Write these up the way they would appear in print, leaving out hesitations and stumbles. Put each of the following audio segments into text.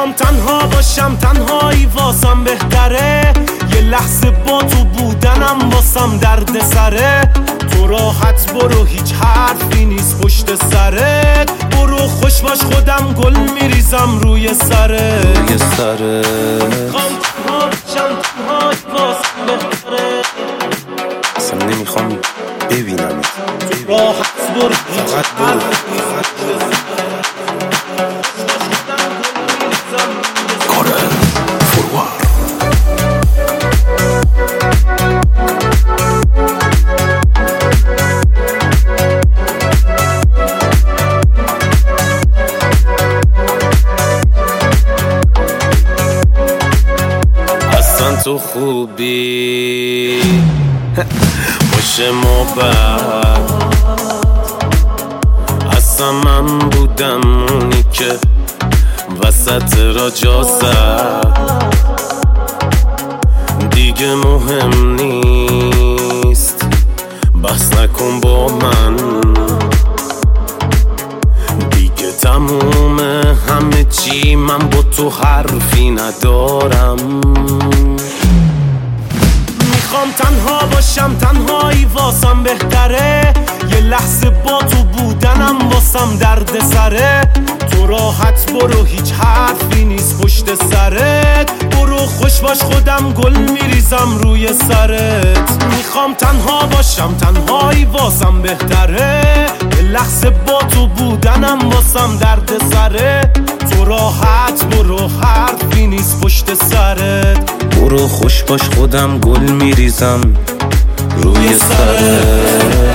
میخوام تنها باشم، تنهایی واسم بهتره. یه لحظه با تو بودنم واسم درد سره. تو راحت برو، هیچ حرفی نیست پشت سرت. برو خوش باش، خودم گل میریزم روی سرت. میخوام تنها باشم، تنهایی واسم بهتره. اصلا نمیخوام ببینم. تو راحت برو، فقط برو. تو خوبی باشه ما بعد. اصلا من بودم اونی که وسط را جا زد. دیگه مهم نیست، بحث نکن با من. دیگه تمومه همه چی، من با تو حرفی ندارم. میخوام تنها باشم، تنهایی واسم بهتره. یه لحظه با تو بودنم واسم درد سره. تو راحت برو، هیچ حرفی نیست پشت سرت. برو خوش باش، خودم گل میریزم روی سرت. میخوام تنها باشم، تنهایی واسم بهتره. یه لحظه با تو بودنم واسم درد سره. تو راحت برو، حرفی نیست پشت سرت. برو خوش باش، خودم گل میریزم روی سرت.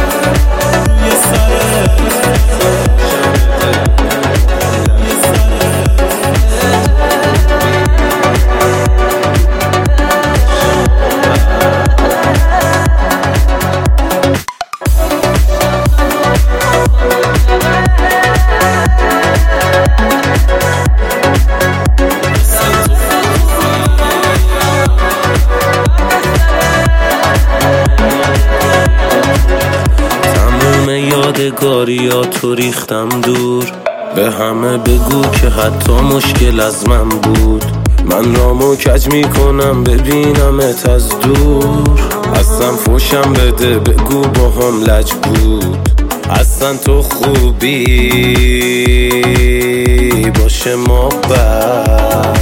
یادگاریاتو ریختم دور. به همه بگو که حتی مشکل از من بود. من رامو کج میکنم ببینمت از دور. اصلا فوشم بده بگو با هم لج بود. اصلا تو خوبی باشه ما بعد.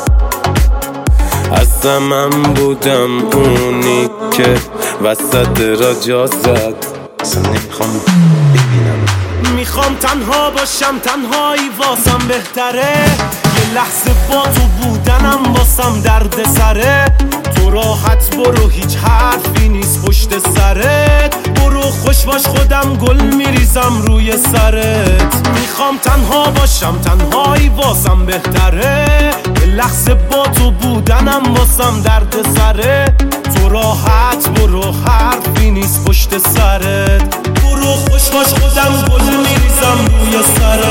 اصلا من بودم اونی که وسط را جا زد. اصلا نمیخوام ببینم. میخوام تنها باشم، تنهایی واسم بهتره. یه لحظه با تو بودنم واسم درد سره. تو راحت برو، هیچ حرفی نیست پشت سرت. برو خوش باش، خودم گل میریزم روی سرت. میخوام تنها باشم، تنهایی واسم بهتره. یه لحظه با تو بودنم واسم درد سره. تو راحت برو، حرفی نیست پشت سرت. برو خوش باش، خودم گل میریزم روی سرت.